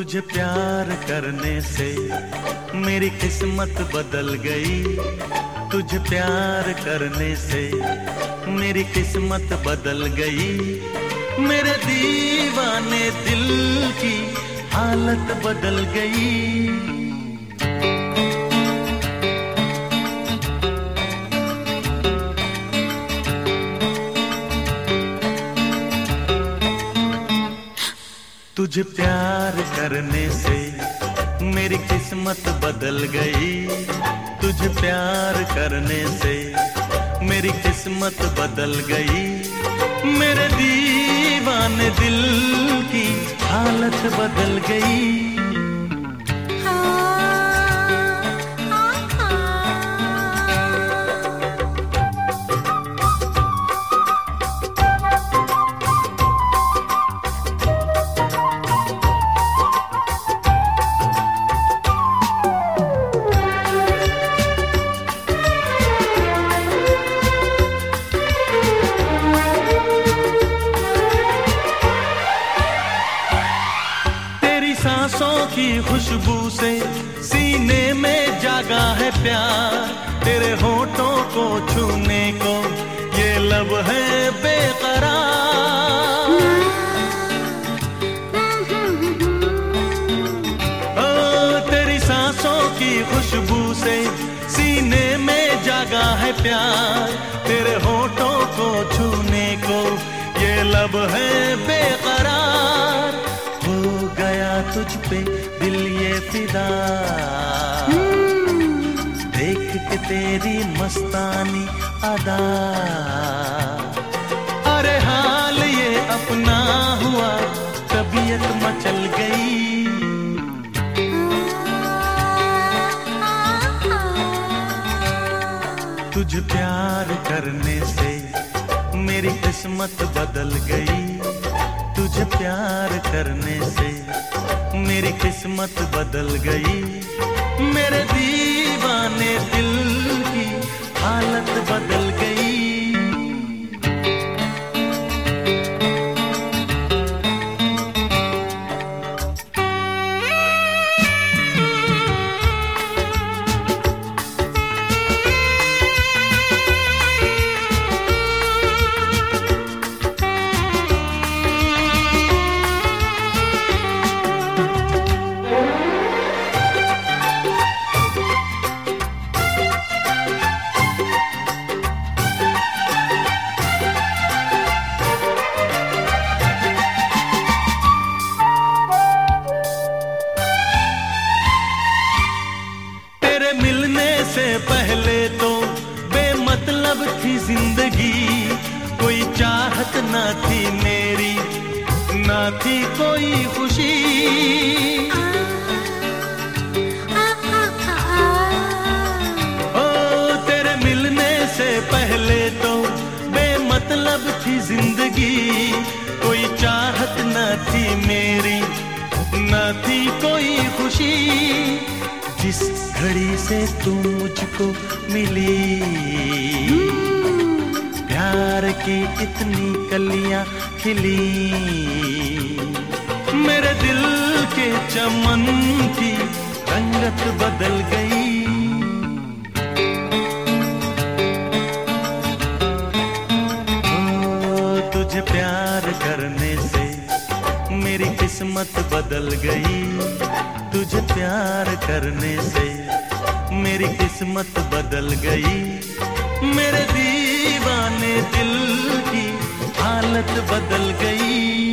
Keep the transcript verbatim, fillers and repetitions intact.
तुझे प्यार करने से मेरी किस्मत बदल गई। तुझे प्यार करने से मेरी किस्मत बदल गई। मेरे दीवाने दिल की हालत बदल गई। तुझे प्यार करने से मेरी किस्मत बदल गई। तुझे प्यार करने से मेरी किस्मत बदल गई। मेरे दीवाने दिल की हालत बदल गई। सांसों की खुशबू से सीने में जागा है प्यार। तेरे होठों को छूने को ये लब है बेकरार। ओ तेरी सांसों की खुशबू से सीने में जागा है प्यार। तेरे होठों को छूने को ये लब है बेकरार। गया तुझ पे दिल ये फिदा, देख के तेरी मस्तानी अदा। अरे हाल ये अपना हुआ, तबीयत मचल गई। तुझे प्यार करने से मेरी किस्मत बदल गई। तुझे प्यार करने से मेरी किस्मत बदल गई। मेरे दीवाने दिल की हालत बदल गई। से पहले तो बेमतलब थी जिंदगी। कोई चाहत ना थी मेरी, ना थी कोई खुशी। ओ तेरे मिलने से पहले तो बेमतलब थी जिंदगी। कोई चाहत ना थी मेरी, ना थी कोई खुशी। जिस घड़ी से तू मुझको मिली, प्यार की इतनी कलियां खिली। मेरे दिल के चमन की रंगत बदल गई। ओ तुझे प्यार करने से मेरी किस्मत बदल गई। तुझे प्यार करने से मेरी किस्मत बदल गई। मेरे दीवाने दिल की हालत बदल गई।